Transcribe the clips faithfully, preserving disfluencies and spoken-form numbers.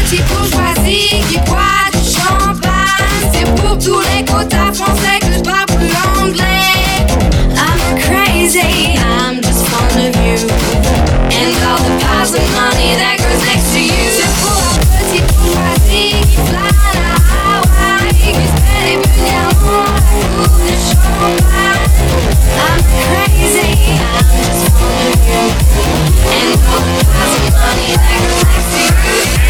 petits bourgeoisie qui boit du champagne. C'est pour tous les quotas français que je parle plus anglais. I'm crazy, I'm just fond of you and all the piles of money that goes next to you. C'est pour la petite bourgeoisie qui plane à Hawaï, qui se fait régulièrement la coupe de champagne. I'm crazy, I'm just fond of you and all the piles of money that goes next to you.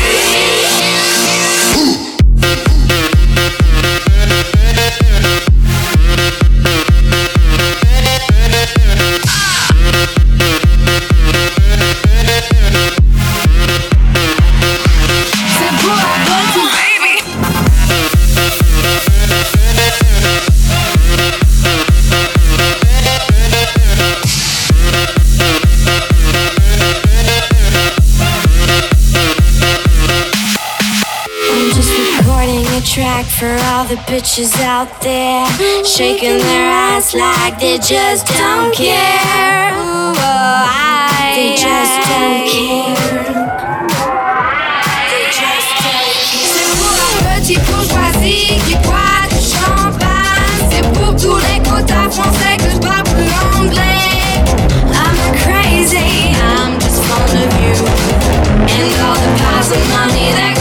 Track for all the bitches out there, shaking their ass like they just don't care. Ooh, oh, I, they just don't care. They just don't care. C'est pour la petite bourgeoisie qui boit du champagne. C'est pour tous les quotas français que je parle plus anglais. I'm crazy, I'm just fond of you and all the piles of money that